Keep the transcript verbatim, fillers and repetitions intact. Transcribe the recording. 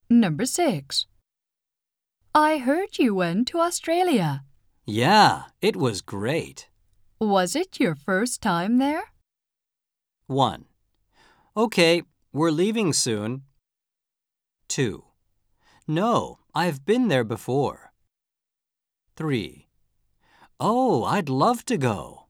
Number six. I heard you went to Australia. Yeah, it was great. Was it your first time there? one. Okay, we're leaving soon. two. No, I've been there before. three. Oh, I'd love to go.